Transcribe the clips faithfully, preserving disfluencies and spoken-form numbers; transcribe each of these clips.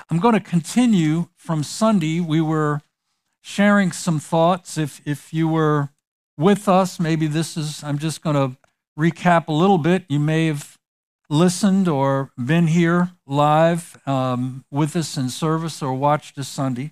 I'm going to continue from Sunday. We were sharing some thoughts. If if you were with us, maybe this is, I'm just going to recap a little bit. You may have listened or been here live um, with us in service or watched us Sunday.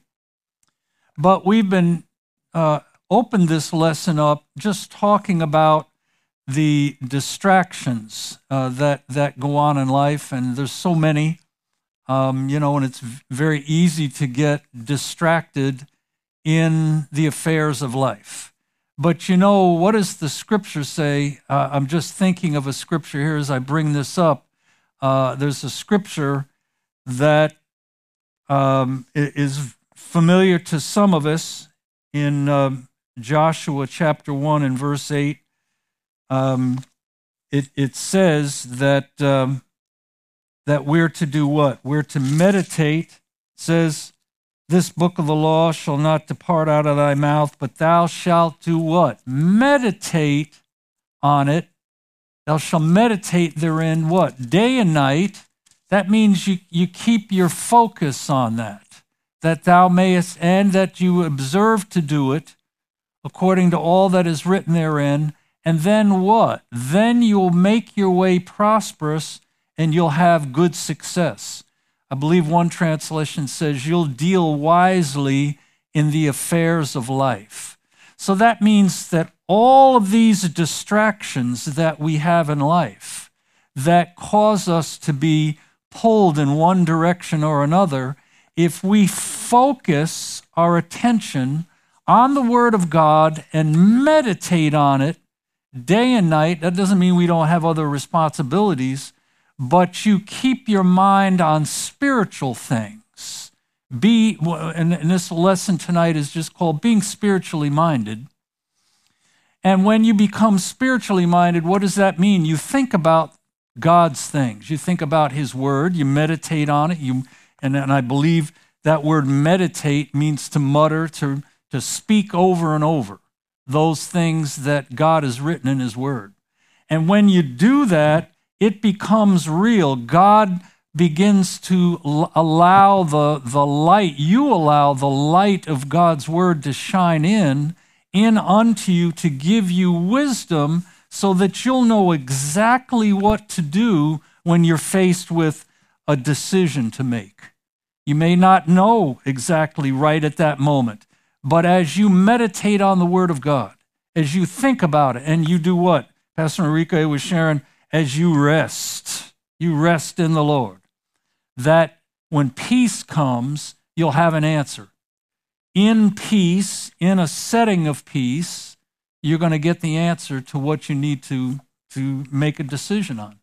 But we've been uh, opened this lesson up just talking about the distractions uh, that that go on in life, and there's so many, um, you know, and it's very easy to get distracted in the affairs of life. But you know, what does the scripture say? Uh, I'm just thinking of a scripture here as I bring this up. Uh, there's a scripture that um, is familiar to some of us in um, Joshua chapter one and verse eight. Um, it, it says that um, that we're to do what? We're to meditate. It says, this book of the law shall not depart out of thy mouth, but thou shalt do what? Meditate on it. Thou shalt meditate therein what? Day and night. That means you, you keep your focus on that, that thou mayest, and that you observe to do it according to all that is written therein. And then what? Then you'll make your way prosperous and you'll have good success. I believe one translation says you'll deal wisely in the affairs of life. So that means that all of these distractions that we have in life that cause us to be pulled in one direction or another, if we focus our attention on the Word of God and meditate on it day and night, that doesn't mean we don't have other responsibilities, but you keep your mind on spiritual things. Be, and this lesson tonight is just called being spiritually minded. And when you become spiritually minded, what does that mean? You think about God's things. You think about His Word. You meditate on it. You, and, and I believe that word meditate means to mutter, to, to speak over and over those things that God has written in His Word. And when you do that, it becomes real. God begins to l- allow the, the light, you allow the light of God's Word to shine in, in unto you to give you wisdom so that you'll know exactly what to do when you're faced with a decision to make. You may not know exactly right at that moment, but as you meditate on the Word of God, as you think about it, and you do what? Pastor Enrique was sharing, as you rest, you rest in the Lord, that when peace comes, you'll have an answer. In peace, in a setting of peace, you're going to get the answer to what you need to, to make a decision on.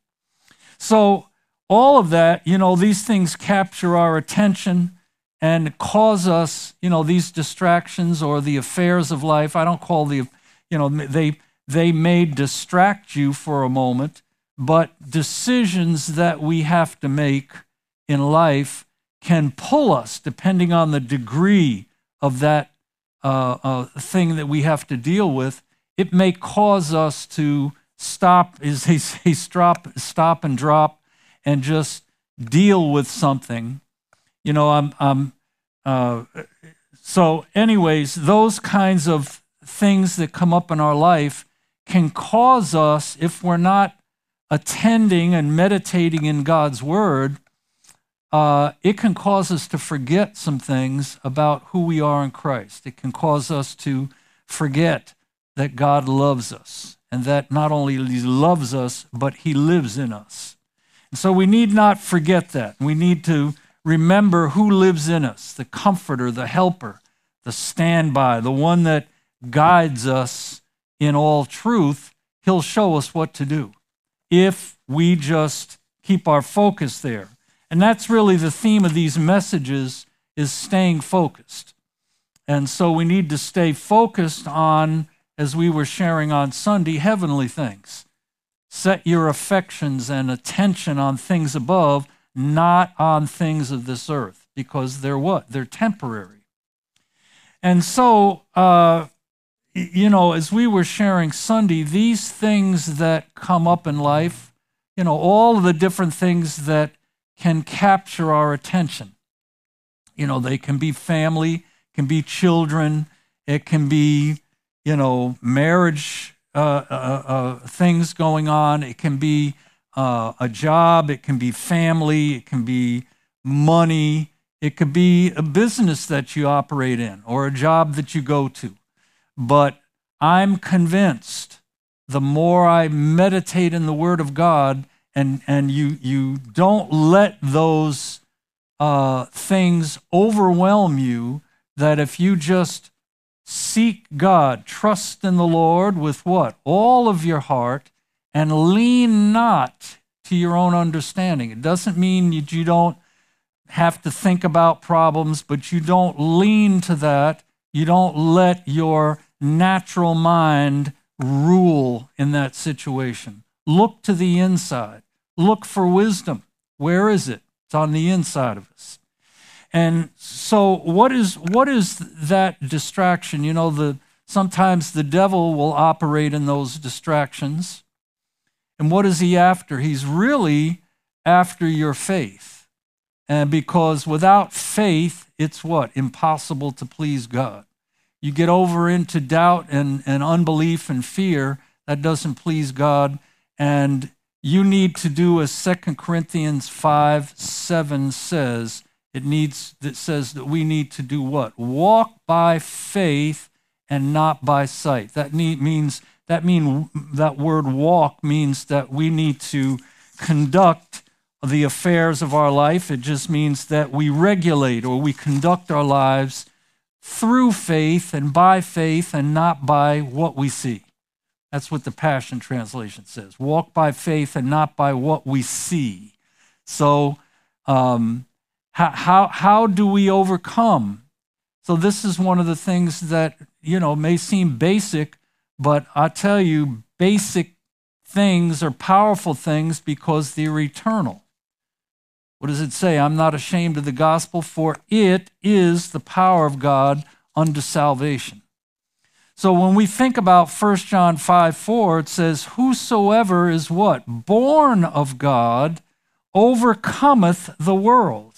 So all of that, you know, these things capture our attention and cause us, you know, these distractions or the affairs of life. I don't call the, you know, they they may distract you for a moment, but decisions that we have to make in life can pull us, depending on the degree of that uh, uh, thing that we have to deal with. It may cause us to stop, as they say, stop, stop and drop, and just deal with something. You know, I'm, I'm uh, so anyways, those kinds of things that come up in our life can cause us, if we're not attending and meditating in God's Word, uh, it can cause us to forget some things about who we are in Christ. It can cause us to forget that God loves us, and that not only He loves us, but He lives in us. And so we need not forget that. We need to remember who lives in us, the Comforter, the Helper, the standby, the one that guides us in all truth. He'll show us what to do if we just keep our focus there. And that's really the theme of these messages, is staying focused. And so we need to stay focused on, as we were sharing on Sunday, heavenly things. Set your affections and attention on things above, not on things of this earth, because they're what? They're temporary. And so, uh, you know, as we were sharing Sunday, these things that come up in life, you know, all of the different things that can capture our attention. You know, they can be family, can be children, it can be, you know, marriage uh, uh, uh, things going on. It can be uh, a job. It can be family. It can be money. It could be a business that you operate in or a job that you go to. But I'm convinced the more I meditate in the Word of God, and, and you, you don't let those uh, things overwhelm you, that if you just seek God, trust in the Lord with what? All of your heart, and lean not to your own understanding. It doesn't mean you, you don't have to think about problems, but you don't lean to that. You don't let your natural mind rule in that situation. Look to the inside. Look for wisdom. Where is it? It's on the inside of us. And so what is what is that distraction? You know, the sometimes the devil will operate in those distractions. And what is he after? He's really after your faith. And because without faith, it's what? Impossible to please God. You get over into doubt and, and unbelief and fear, that doesn't please God. And you need to do as Second Corinthians five seven says, It needs that says that we need to do what? Walk by faith and not by sight. That need, means that mean that word walk means that we need to conduct the affairs of our life. It just means that we regulate or we conduct our lives through faith and by faith and not by what we see. That's what the Passion Translation says. Walk by faith and not by what we see. So, um, How, how, how do we overcome? So this is one of the things that, you know, may seem basic, but I tell you, basic things are powerful things because they're eternal. What does it say? I'm not ashamed of the gospel, for it is the power of God unto salvation. So when we think about First John five four, it says, whosoever is what? Born of God overcometh the world.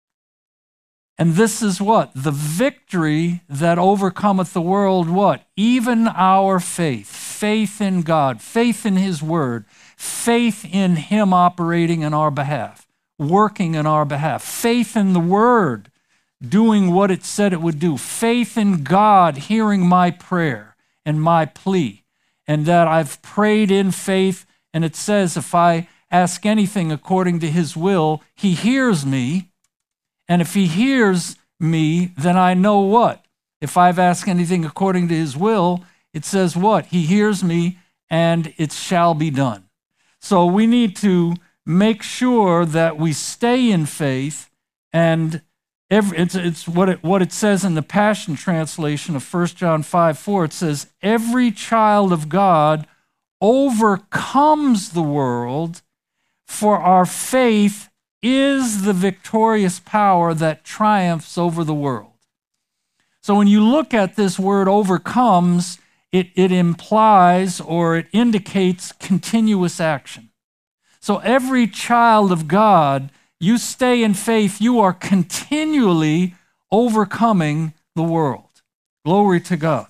And this is what? The victory that overcometh the world, what? Even our faith. Faith in God, faith in His Word, faith in Him operating in our behalf, working in our behalf, faith in the Word, doing what it said it would do, faith in God hearing my prayer and my plea, and that I've prayed in faith, and it says if I ask anything according to His will, He hears me. And if He hears me, then I know what? If I've asked anything according to His will, it says what? He hears me, and it shall be done. So we need to make sure that we stay in faith, and every, it's, it's what, it, what it says in the Passion Translation of First John five four. It says, every child of God overcomes the world, for our faith is the victorious power that triumphs over the world. So when you look at this word overcomes, it, it implies or it indicates continuous action. So every child of God, you stay in faith, you are continually overcoming the world. Glory to God.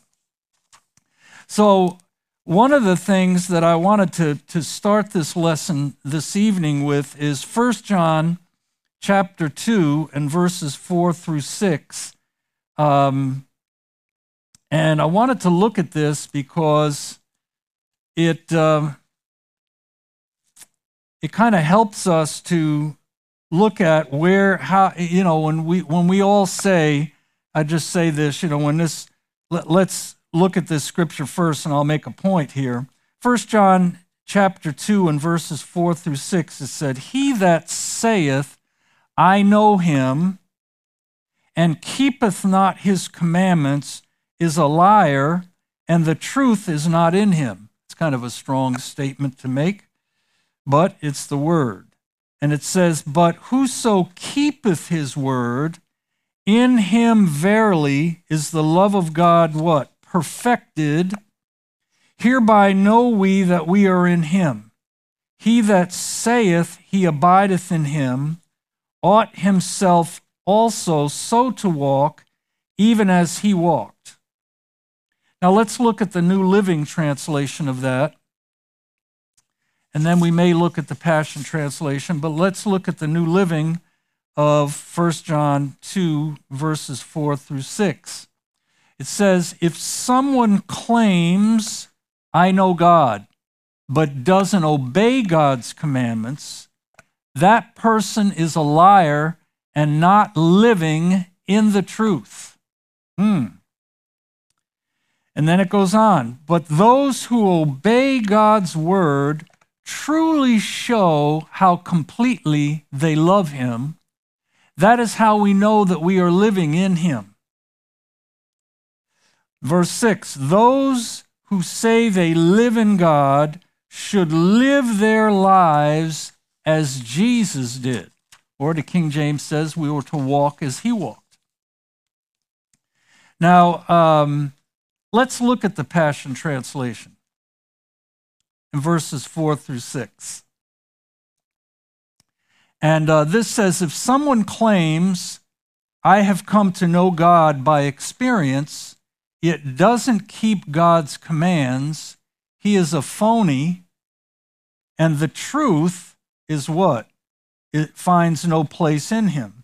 So one of the things that I wanted to, to start this lesson this evening with is First John chapter two and verses four through six. Um, and I wanted to look at this because it, uh, it kind of helps us to look at where, how, you know, when we, when we all say, I just say this, you know, when this, let, let's, look at this scripture first, and I'll make a point here. First John chapter two and verses four through six, it said, he that saith, I know him, and keepeth not his commandments is a liar, and the truth is not in him. It's kind of a strong statement to make, but it's the word. And it says, but whoso keepeth his word, in him verily is the love of God what? Perfected. Hereby know we that we are in him. He that saith he abideth in him ought himself also so to walk, even as he walked. Now let's look at the New Living Translation of that. And then we may look at the Passion Translation, but let's look at the New Living of First John two, verses four through six. It says, if someone claims, I know God, but doesn't obey God's commandments, that person is a liar and not living in the truth. Hmm. And then it goes on, but those who obey God's word truly show how completely they love him. That is how we know that we are living in him. Verse six, those who say they live in God should live their lives as Jesus did. Or the King James says we were to walk as he walked. Now, um, let's look at the Passion Translation in verses four through six. And uh, this says, if someone claims, I have come to know God by experience, yet doesn't keep God's commands, he is a phony, and the truth is what? It finds no place in him.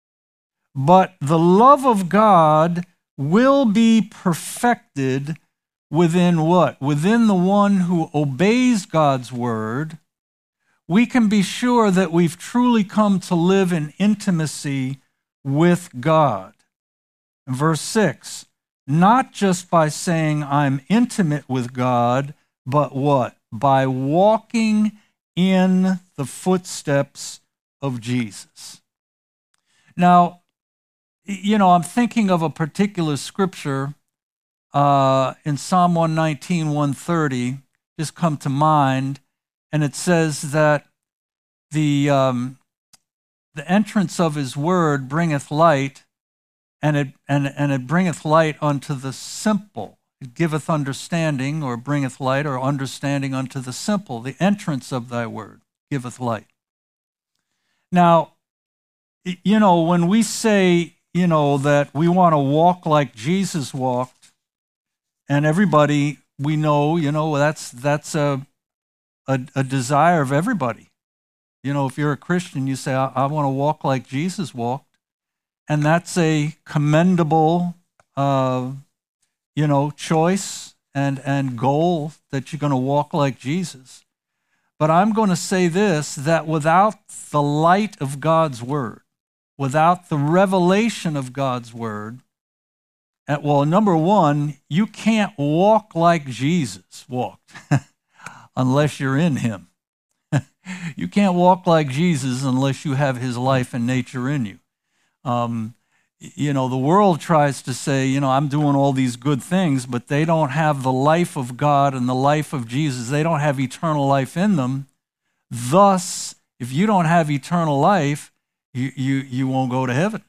But the love of God will be perfected within what? Within the one who obeys God's word. We can be sure that we've truly come to live in intimacy with God. Verse six, not just by saying I'm intimate with God, but what? By walking in the footsteps of Jesus. Now, you know, I'm thinking of a particular scripture uh, in Psalm one nineteen, one thirty, just come to mind, and it says that the um, the entrance of his word bringeth light, and it and, and it bringeth light unto the simple. It giveth understanding, or bringeth light, or understanding unto the simple. The entrance of thy word giveth light. Now, you know, when we say, you know, that we want to walk like Jesus walked, and everybody we know, you know, that's that's a a, a desire of everybody. You know, if you're a Christian, you say, I, I want to walk like Jesus walked, and that's a commendable, uh, you know, choice and and goal that you're going to walk like Jesus. But I'm going to say this, that without the light of God's word, without the revelation of God's word, and, well, number one, you can't walk like Jesus walked unless you're in him. You can't walk like Jesus unless you have his life and nature in you. Um, you know, the world tries to say, you know, I'm doing all these good things, but they don't have the life of God and the life of Jesus. They don't have eternal life in them. Thus, if you don't have eternal life, you, you, you won't go to heaven.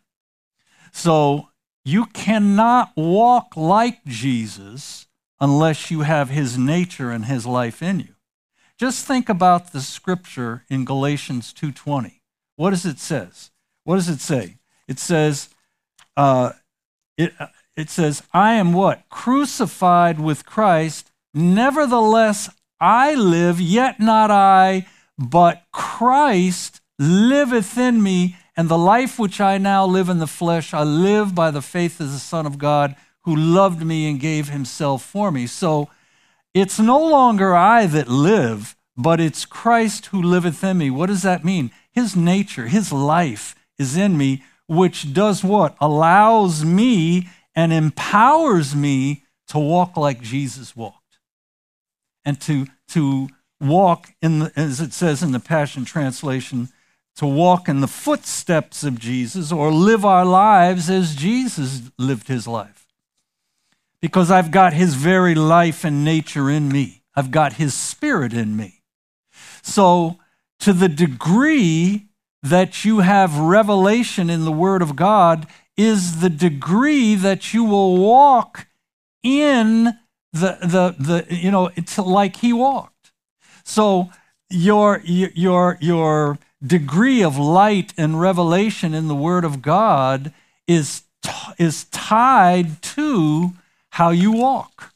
So you cannot walk like Jesus unless you have his nature and his life in you. Just think about the scripture in Galatians two twenty. What does it say? What does it say? It says, uh, it, it says, I am what? Crucified with Christ. Nevertheless, I live, yet not I, but Christ liveth in me, and the life which I now live in the flesh, I live by the faith of the Son of God, who loved me and gave himself for me. So it's no longer I that live, but it's Christ who liveth in me. What does that mean? His nature, his life is in me, which does what? Allows me and empowers me to walk like Jesus walked. And to, to walk, in the, as it says in the Passion Translation, to walk in the footsteps of Jesus, or live our lives as Jesus lived his life. Because I've got his very life and nature in me. I've got his spirit in me. So to the degree that you have revelation in the Word of God is the degree that you will walk in the, the, the you know, it's like he walked. So your, your, your degree of light and revelation in the Word of God is, t- is tied to how you walk.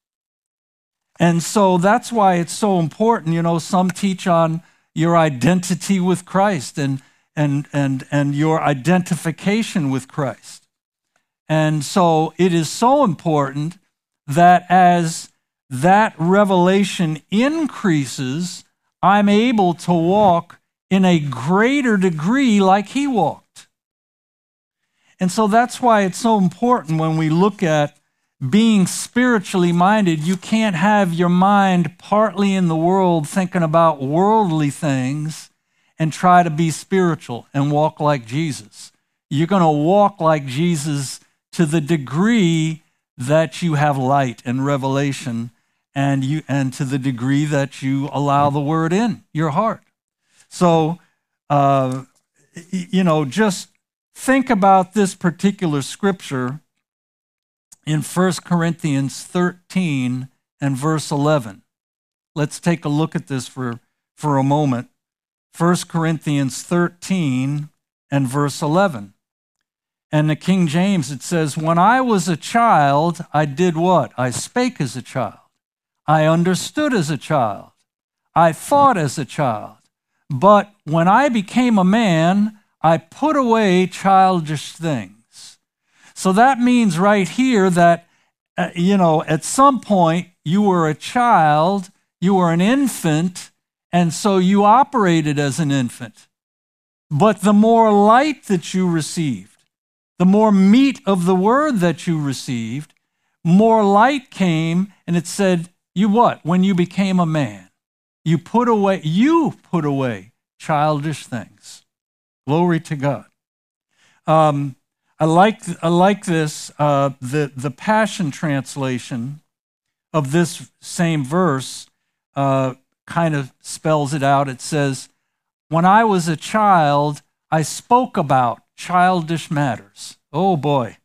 And so that's why it's so important. You know, some teach on your identity with Christ and, and, and, and your identification with Christ. And so it is so important that as that revelation increases, I'm able to walk in a greater degree like he walked. And so that's why it's so important when we look at being spiritually minded. You can't have your mind partly in the world thinking about worldly things and try to be spiritual and walk like Jesus. You're going to walk like Jesus to the degree that you have light and revelation, and you and to the degree that you allow the word in your heart. So, uh, you know, just think about this particular scripture in First Corinthians thirteen and verse eleven. Let's take a look at this for, for a moment. First Corinthians thirteen and verse eleven. And the King James, it says, "When I was a child, I did what? I spake as a child. I understood as a child. I thought as a child. But when I became a man, I put away childish things." So that means right here that, uh, you know, at some point you were a child, you were an infant, and so you operated as an infant. But the more light that you received, the more meat of the word that you received, more light came, and it said, you what? When you became a man, you put away, you put away childish things. Glory to God. Um, I like I like this. Uh, the the Passion translation of this same verse uh, kind of spells it out. It says, "When I was a child, I spoke about childish matters." Oh boy,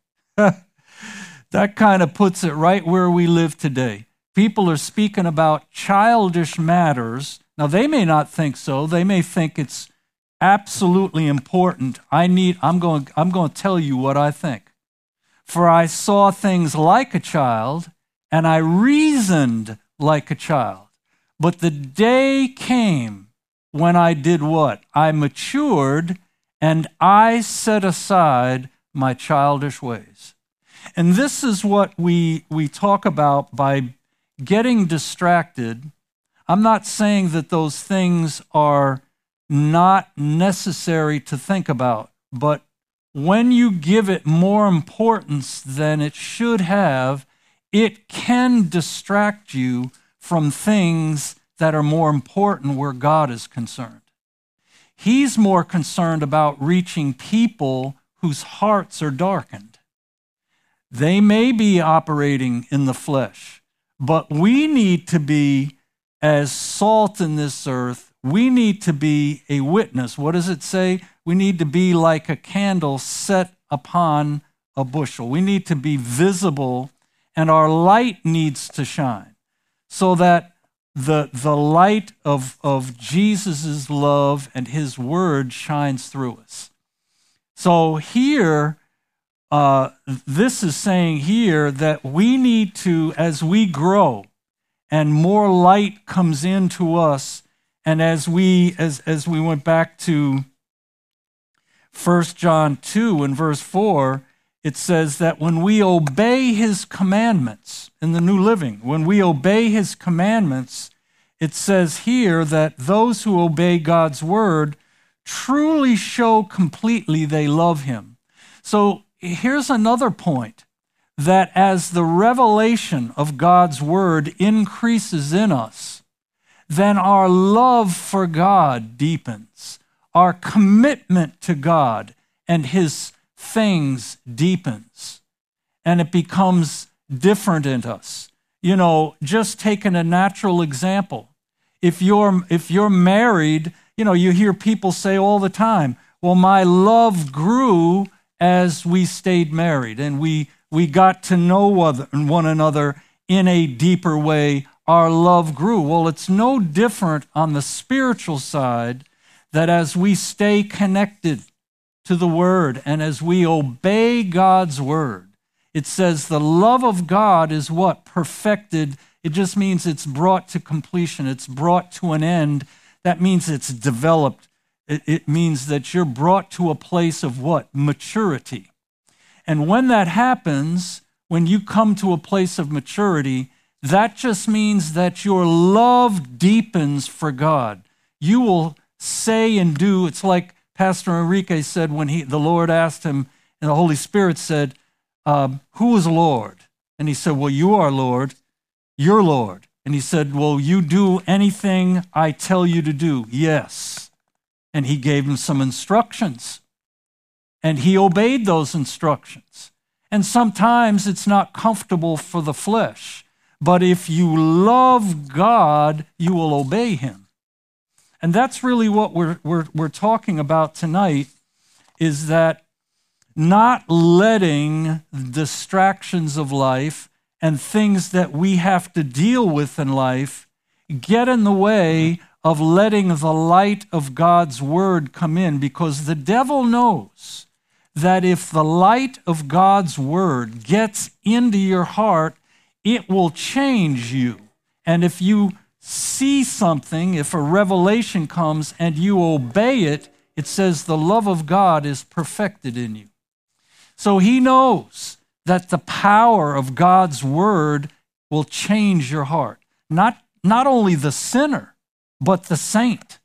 that kind of puts it right where we live today. People are speaking about childish matters. Now, they may not think so. They may think it's absolutely important. I need, I'm going, I'm going to tell you what I think. "For I saw things like a child, and I reasoned like a child. But the day came when I did what? I matured, and I set aside my childish ways." And this is what we, we talk about by getting distracted. I'm not saying that those things are not necessary to think about, but when you give it more importance than it should have, it can distract you from things that are more important where God is concerned. He's more concerned about reaching people whose hearts are darkened. They may be operating in the flesh, but we need to be as salt in this earth. We need to be a witness. What does it say? We need to be like a candle set upon a bushel. We need to be visible, and our light needs to shine so that the, the light of, of Jesus' love and his word shines through us. So here, uh, this is saying here that we need to, as we grow and more light comes into us, and as we as as we went back to First John two and verse four, it says that when we obey his commandments in the New Living, when we obey his commandments, it says here that those who obey God's word truly show completely they love him. So here's another point, that as the revelation of God's word increases in us, then our love for God deepens. Our commitment to God and his things deepens. And it becomes different in us. You know, just taking a natural example. If you're, if you're married, you know, you hear people say all the time, well, my love grew as we stayed married and we, we got to know one another in a deeper way. Our love grew. Well, it's no different on the spiritual side, that as we stay connected to the Word and as we obey God's Word, it says the love of God is what? Perfected. It just means it's brought to completion. It's brought to an end. That means it's developed. It, it means that you're brought to a place of what? Maturity. And when that happens, when you come to a place of maturity, that just means that your love deepens for God. You will say and do. It's like Pastor Enrique said when he, the Lord asked him, and the Holy Spirit said, um, who is Lord? And he said, well, you are Lord. You're Lord. And he said, will you do anything I tell you to do? Yes. And he gave him some instructions. And he obeyed those instructions. And sometimes it's not comfortable for the flesh. But if you love God, you will obey him. And that's really what we're, we're, we're talking about tonight, is that not letting distractions of life and things that we have to deal with in life get in the way of letting the light of God's word come in, because the devil knows that if the light of God's word gets into your heart, it will change you. And if you see something, if a revelation comes and you obey it, it says the love of God is perfected in you. So he knows that the power of God's word will change your heart. Not, not only the sinner, but the saint.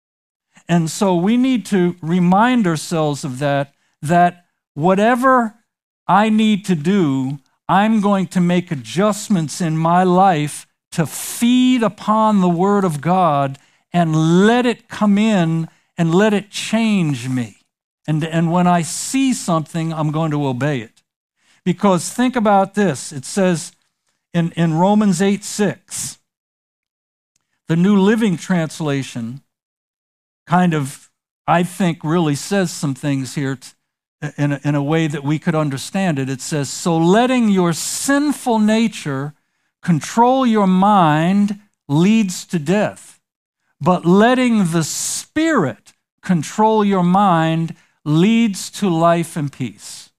And so we need to remind ourselves of that, that whatever I need to do, I'm going to make adjustments in my life to feed upon the word of God and let it come in and let it change me. And, and when I see something, I'm going to obey it. Because think about this. It says in, in Romans eight six, the New Living Translation kind of, I think, really says some things here t- in, a, in a way that we could understand it. It says, so letting your sinful nature control your mind leads to death, but letting the Spirit control your mind leads to life and peace.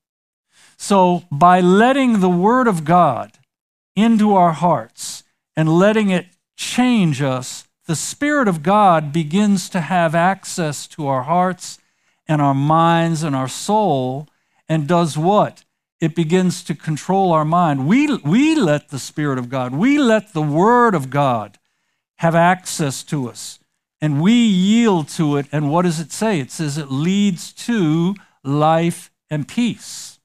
So by letting the Word of God into our hearts and letting it change us, the Spirit of God begins to have access to our hearts and our minds and our soul, and does what? It begins to control our mind. We, we let the Spirit of God, we let the Word of God have access to us, and we yield to it. And what does it say? It says it leads to life and peace.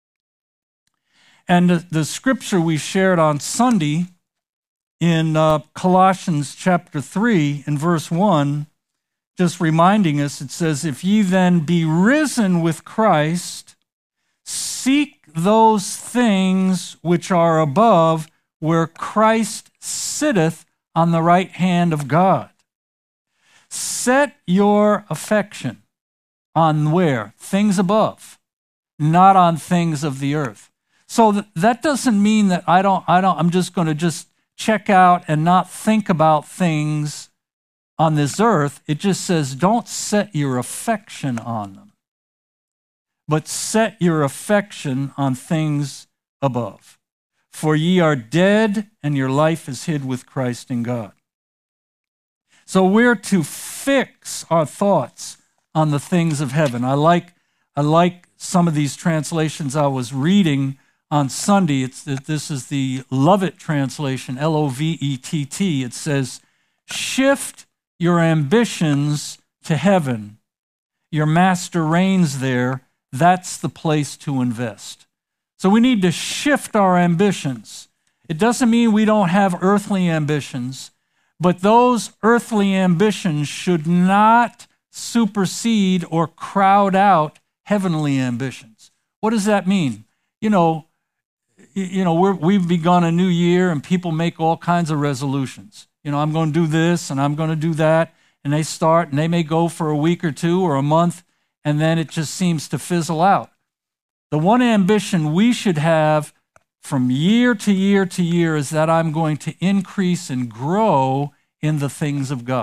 And the, the scripture we shared on Sunday in uh, Colossians chapter three and verse one, just reminding us, it says, if ye then be risen with Christ, seek those things which are above, where Christ sitteth on the right hand of God. Set your affection on where? Things above, not on things of the earth. So th- that doesn't mean that I don't, I don't, I'm just going to just check out and not think about things on this earth. It just says don't set your affection on them, but set your affection on things above. For ye are dead, and your life is hid with Christ in God. So we're to fix our thoughts on the things of heaven. I like, I like some of these translations I was reading on Sunday. It's this is the Lovett translation, L O V E T T. It says, shift your ambitions to heaven. Your master reigns there. That's the place to invest. So we need to shift our ambitions. It doesn't mean we don't have earthly ambitions, but those earthly ambitions should not supersede or crowd out heavenly ambitions. What does that mean? You know, you know, we're, we've begun a new year and people make all kinds of resolutions. You know, I'm going to do this and I'm going to do that. And they start and they may go for a week or two or a month, and then it just seems to fizzle out. The one ambition we should have from year to year to year is that I'm going to increase and grow in the things of God.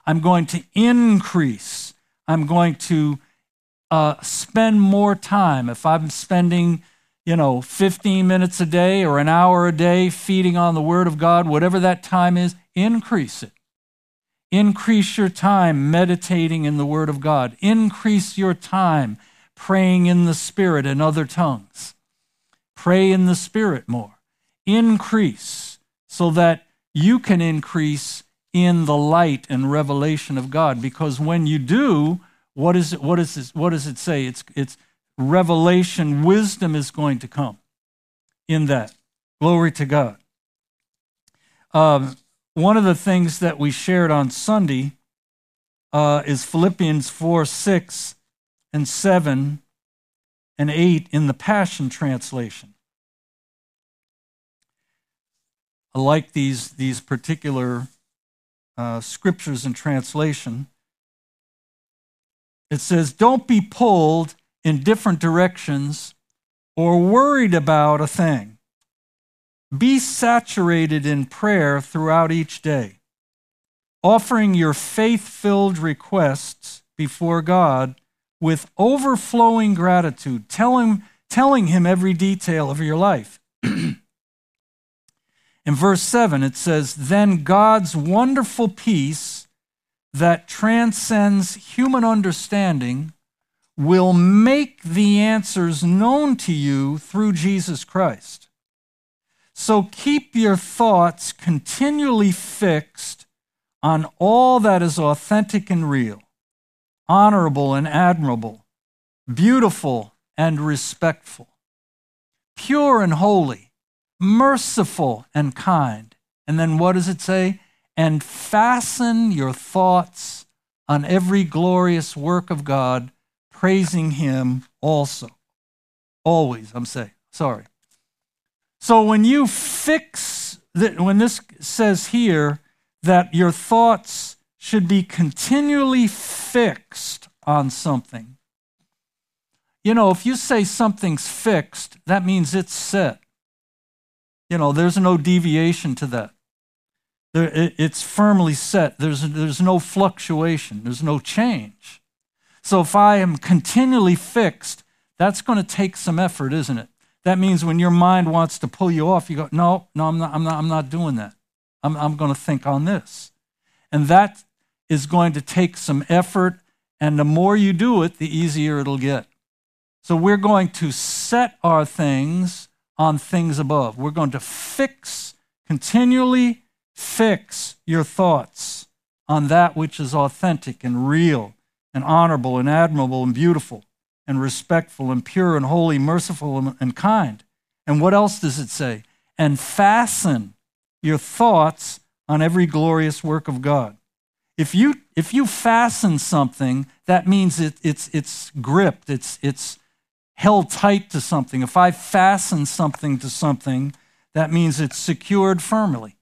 I'm going to increase. I'm going to uh, spend more time. If I'm spending, you know, fifteen minutes a day or an hour a day feeding on the Word of God, whatever that time is, increase it. Increase your time meditating in the Word of God. Increase your time praying in the Spirit in other tongues. Pray in the Spirit more. Increase so that you can increase in the light and revelation of God. Because when you do, what is it, what is it, what does it say? It's, it's revelation, wisdom is going to come in that. Glory to God. Um, one of the things that we shared on Sunday uh, is Philippians four, six, and seven, and eight in the Passion Translation. I like these, these particular uh, scriptures and translation. It says, don't be pulled in different directions or worried about a thing. Be saturated in prayer throughout each day, offering your faith-filled requests before God with overflowing gratitude, telling, telling him every detail of your life. In verse seven, it says, then God's wonderful peace that transcends human understanding will make the answers known to you through Jesus Christ. So keep your thoughts continually fixed on all that is authentic and real, honorable and admirable, beautiful and respectful, pure and holy, merciful and kind. And then what does it say? And fasten your thoughts on every glorious work of God, praising him also. Always, I'm saying, sorry. So when you fix, the, when this says here that your thoughts should be continually fixed on something, you know, if you say something's fixed, that means it's set. You know, there's no deviation to that. There, it, it's firmly set. There's, there's no fluctuation. There's no change. So if I am continually fixed, that's going to take some effort, isn't it? That means when your mind wants to pull you off, you go, no, no, I'm not, I'm not, I'm not doing that. I'm, I'm going to think on this. And that is going to take some effort, and the more you do it, the easier it'll get. So we're going to set our things on things above. We're going to fix, continually fix your thoughts on that which is authentic and real and honorable and admirable and beautiful and respectful and pure and holy, merciful and kind. And what else does it say? And fasten your thoughts on every glorious work of God. If you if you fasten something, that means it, it's it's gripped, it's it's held tight to something. If I fasten something to something, that means it's secured firmly.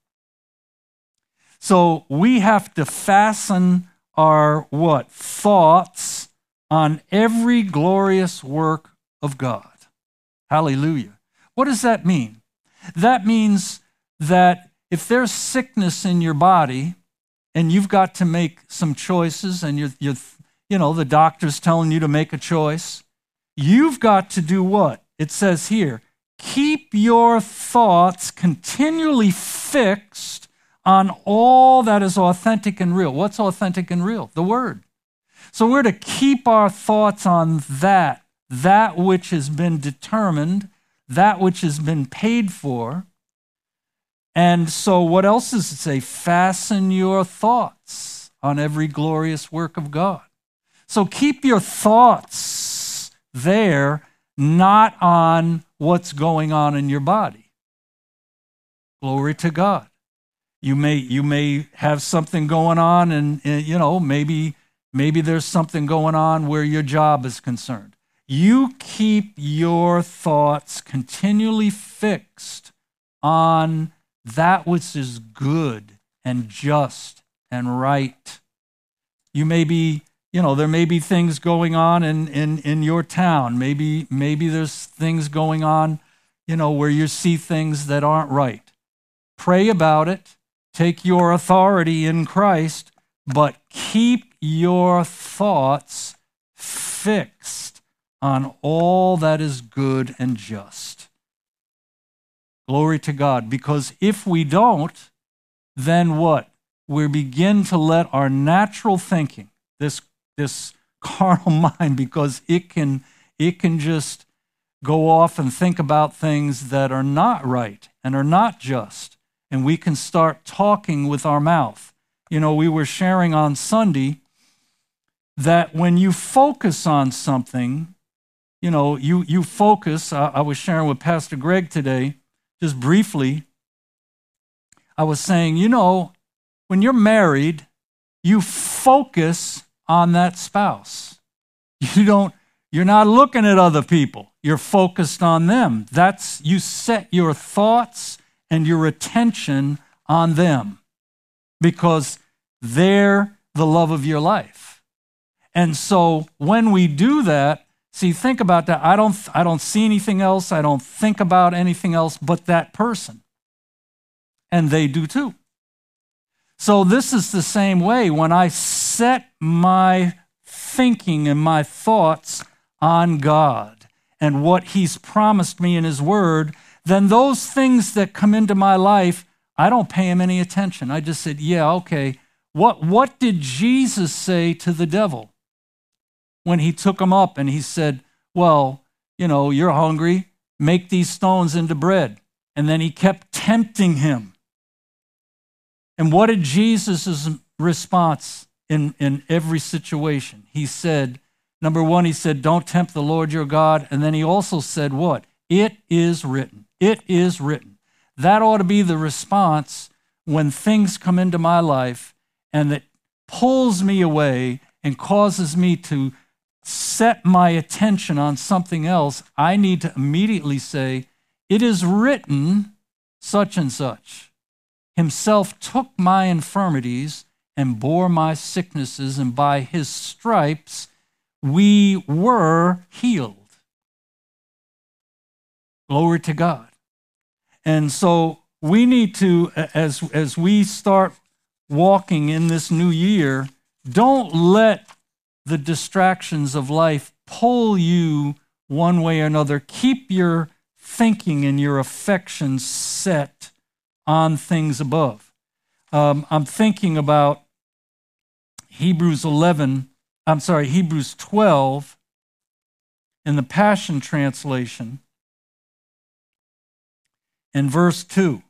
So we have to fasten our what? Thoughts on every glorious work of God. Hallelujah. What does that mean? That means that if there's sickness in your body and you've got to make some choices and you're, you're you know, the doctor's telling you to make a choice, you've got to do what? It says here, keep your thoughts continually fixed on all that is authentic and real. What's authentic and real? The Word. So we're to keep our thoughts on that, that which has been determined, that which has been paid for. And so what else does it say? Fasten your thoughts on every glorious work of God. So keep your thoughts there, not on what's going on in your body. Glory to God. You may you may have something going on, and, and you know maybe maybe there's something going on where your job is concerned. You keep your thoughts continually fixed on that which is good and just and right. You may be, you know, there may be things going on in, in, in your town. Maybe, maybe there's things going on, you know, where you see things that aren't right. Pray about it. Take your authority in Christ, but keep your thoughts fixed on all that is good and just. Glory to God. Because if we don't, then what? We begin to let our natural thinking, this, this carnal mind, because it can, it can just go off and think about things that are not right and are not just. And we can start talking with our mouth. You know, we were sharing on Sunday that when you focus on something, you know, you, you focus. I, I was sharing with Pastor Greg today, just briefly. I was saying, you know, when you're married, you focus on that spouse. You don't, you're not looking at other people. You're focused on them. That's, you set your thoughts and your attention on them because they're the love of your life. And so when we do that, see, think about that. I don't, I don't see anything else. I don't think about anything else but that person. And they do too. So this is the same way. When I set my thinking and my thoughts on God and what He's promised me in His Word, then those things that come into my life, I don't pay Him any attention. I just said, yeah, okay. What, what did Jesus say to the devil when He took him up and He said, well, you know, you're hungry, make these stones into bread. And then He kept tempting him. And what did Jesus' response in, in every situation? He said, number one, He said, don't tempt the Lord your God. And then He also said what? It is written. It is written. That ought to be the response when things come into my life and that pulls me away and causes me to set my attention on something else. I need to immediately say, it is written such and such. Himself took my infirmities and bore my sicknesses, and by His stripes we were healed. Glory to God. And so we need to, as, as we start walking in this new year, don't let the distractions of life pull you one way or another. Keep your thinking and your affections set on things above. Um, I'm thinking about Hebrews eleven, I'm sorry, Hebrews twelve in the Passion Translation in verse two.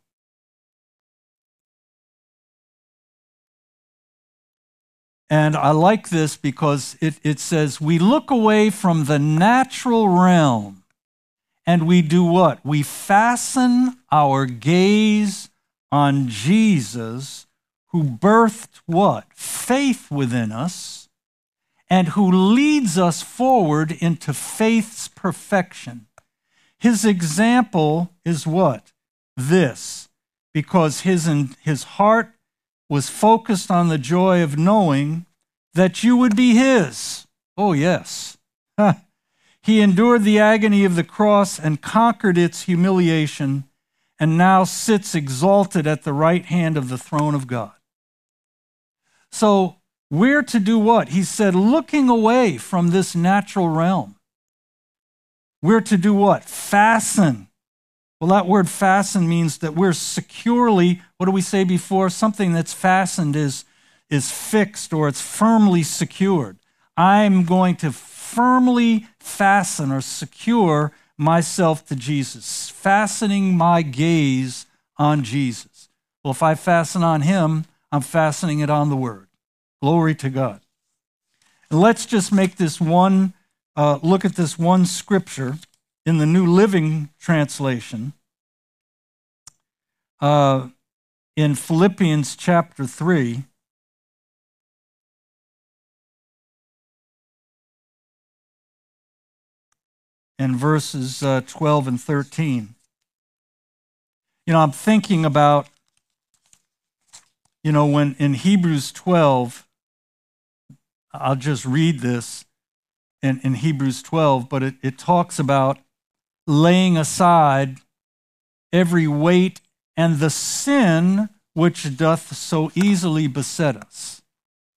And I like this because it, it says, we look away from the natural realm and we do what? We fasten our gaze on Jesus, who birthed what? Faith within us, and who leads us forward into faith's perfection. His example is what? This, because his, his heart was focused on the joy of knowing that you would be His. Oh, yes. He endured the agony of the cross and conquered its humiliation, and now sits exalted at the right hand of the throne of God. So we're to do what? He said, looking away from this natural realm. We're to do what? Fasten. Well, that word fasten means that we're securely, what do we say before? Something that's fastened is, is fixed or it's firmly secured. I'm going to firmly fasten or secure myself to Jesus, fastening my gaze on Jesus. Well, if I fasten on Him, I'm fastening it on the Word. Glory to God. And let's just make this one, uh, look at this one scripture in the New Living Translation. Uh, in Philippians chapter three, and verses uh, twelve and thirteen. You know, I'm thinking about, you know, when in Hebrews twelve, I'll just read this in, in Hebrews twelve, but it, it talks about laying aside every weight and the sin which doth so easily beset us.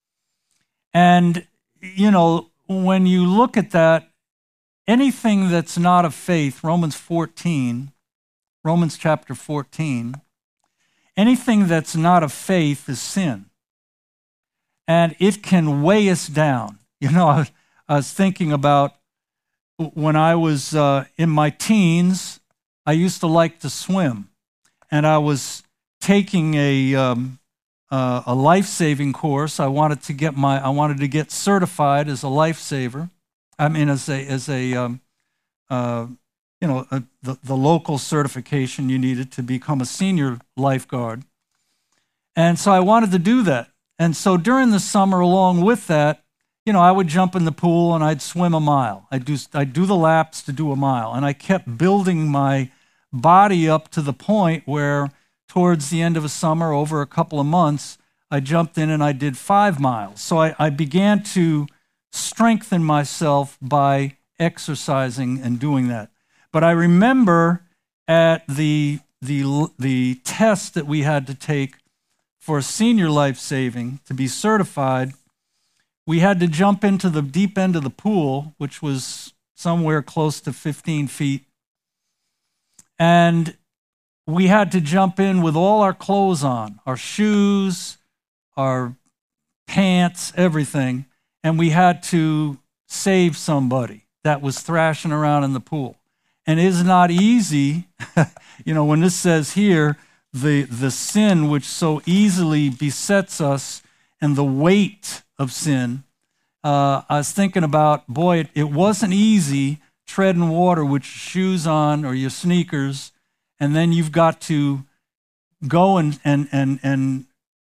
And, you know, when you look at that, anything that's not of faith, Romans fourteen, Romans chapter fourteen, anything that's not of faith is sin. And it can weigh us down. You know, I, I was thinking about when I was uh, in my teens, I used to like to swim. And I was taking a um, uh, a life-saving course. I wanted to get my I wanted to get certified as a lifesaver. I mean, as a as a um, uh, you know a, the the local certification you needed to become a senior lifeguard. And so I wanted to do that. And so during the summer, along with that, you know, I would jump in the pool and I'd swim a mile. I'd do I'd do the laps to do a mile, and I kept building my body up to the point where towards the end of a summer, over a couple of months, I jumped in and I did five miles. So I, I began to strengthen myself by exercising and doing that. But I remember at the the the test that we had to take for senior life saving to be certified, we had to jump into the deep end of the pool, which was somewhere close to fifteen feet. And we had to jump in with all our clothes on, our shoes, our pants, everything. And we had to save somebody that was thrashing around in the pool. And it is not easy, you know, when this says here, the, the sin which so easily besets us and the weight of sin, uh, I was thinking about, boy, it, it wasn't easy treading water with your shoes on or your sneakers, and then you've got to go and, and, and, and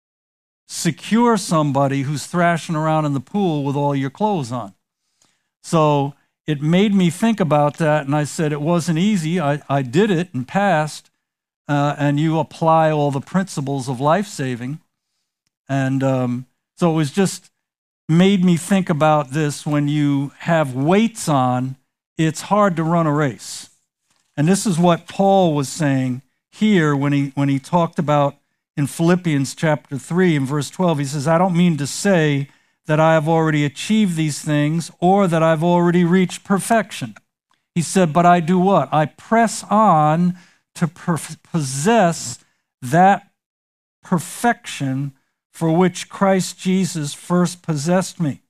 secure somebody who's thrashing around in the pool with all your clothes on. So it made me think about that, and I said it wasn't easy. I, I did it and passed, uh, and you apply all the principles of life-saving. And um, so it was just made me think about this. When you have weights on, it's hard to run a race. And this is what Paul was saying here when he when he talked about in Philippians chapter three and verse twelve. He says, I don't mean to say that I have already achieved these things or that I've already reached perfection. He said, but I do what? I press on to per- possess that perfection for which Christ Jesus first possessed me.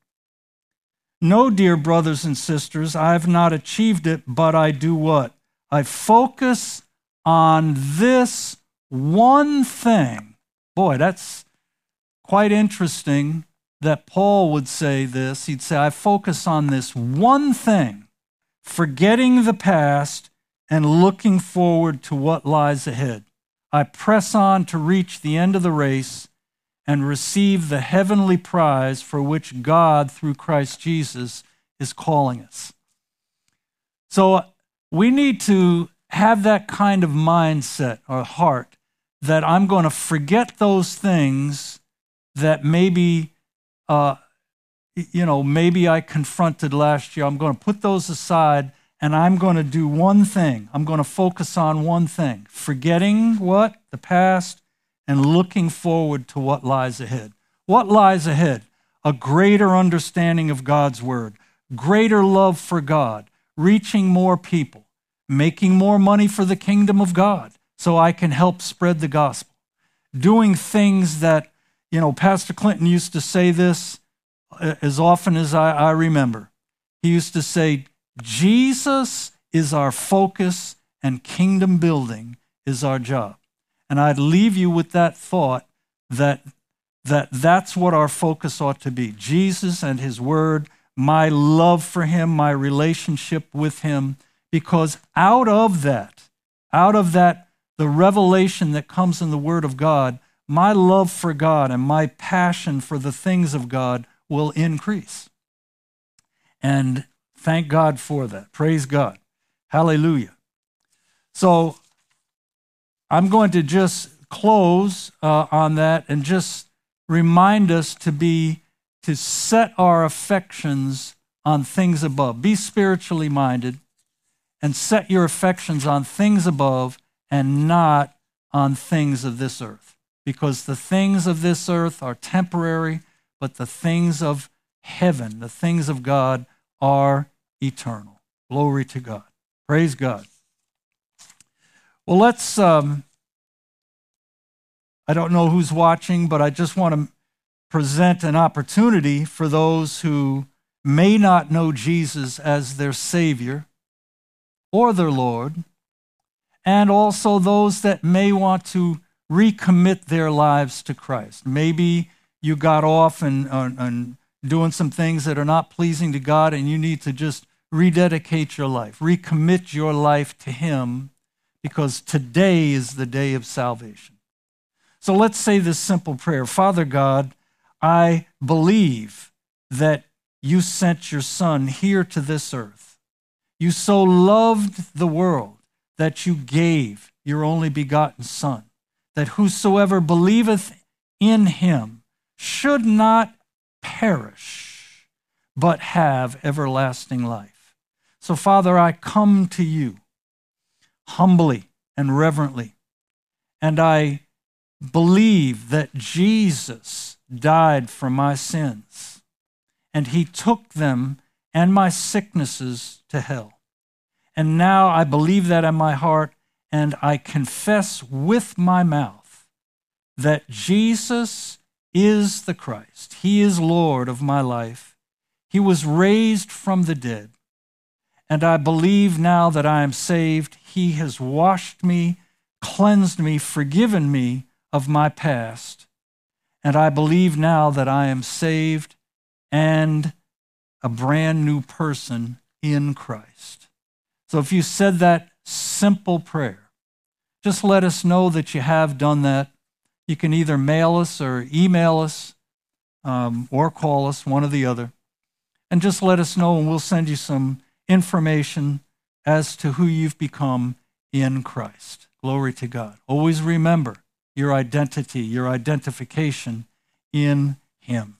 No, dear brothers and sisters, I have not achieved it, but I do what? I focus on this one thing. Boy, that's quite interesting that Paul would say this. He'd say, I focus on this one thing, forgetting the past and looking forward to what lies ahead. I press on to reach the end of the race and receive the heavenly prize for which God, through Christ Jesus, is calling us. So we need to have that kind of mindset or heart that I'm going to forget those things that maybe, uh, you know, maybe I confronted last year. I'm going to put those aside, and I'm going to do one thing. I'm going to focus on one thing, forgetting what? The past, and looking forward to what lies ahead. What lies ahead? A greater understanding of God's word, greater love for God, reaching more people, making more money for the kingdom of God so I can help spread the gospel, doing things that, you know, Pastor Clinton used to say this as often as I, I remember. He used to say, Jesus is our focus and kingdom building is our job. And I'd leave you with that thought that, that that's what our focus ought to be. Jesus and his word, my love for him, my relationship with him, because out of that, out of that, the revelation that comes in the word of God, my love for God and my passion for the things of God will increase. And thank God for that. Praise God. Hallelujah. So I'm going to just close uh, on that and just remind us to be, to set our affections on things above. Be spiritually minded and set your affections on things above and not on things of this earth. Because the things of this earth are temporary, but the things of heaven. The things of God are eternal. Glory to God. Praise God. Well, let's, um, I don't know who's watching, but I just want to present an opportunity for those who may not know Jesus as their Savior or their Lord, and also those that may want to recommit their lives to Christ. Maybe you got off and, uh, and doing some things that are not pleasing to God, and you need to just rededicate your life, recommit your life to Him, because today is the day of salvation. So let's say this simple prayer. Father God, I believe that you sent your Son here to this earth. You so loved the world that you gave your only begotten Son, that whosoever believeth in him should not perish, but have everlasting life. So, Father, I come to you humbly and reverently, and I believe that Jesus died for my sins, and he took them and my sicknesses to hell. And now I believe that in my heart, and I confess with my mouth that Jesus is the Christ. He is Lord of my life. He was raised from the dead. And I believe now that I am saved. He has washed me, cleansed me, forgiven me of my past. And I believe now that I am saved and a brand new person in Christ. So if you said that simple prayer, just let us know that you have done that. You can either mail us or email us um, or call us, one or the other. And just let us know, and we'll send you some information as to who you've become in Christ. Glory to God. Always remember your identity, your identification in Him.